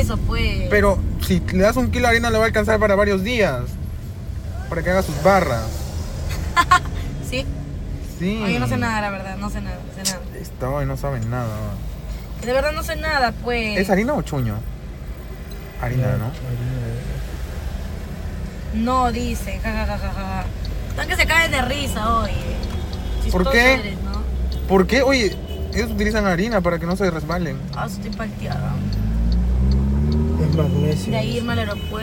eso, pues. Pero si le das 1 kilo de harina le va a alcanzar para varios días. Para que haga sus barras. ¿Sí? Sí. Oye, no sé nada, la verdad, no sé nada. Esta hoy no saben nada. De verdad no sé nada, pues. ¿Es harina o chuño? Harina, ¿no? No, dice, jajajaja. Están que se caen de risa, oye. ¿Por Chistoso qué? eres, ¿no? ¿Por qué? Oye, ellos utilizan harina para que no se resbalen. Ah, estoy palteada. Es magnesio. De ahí irme al aeropuerto.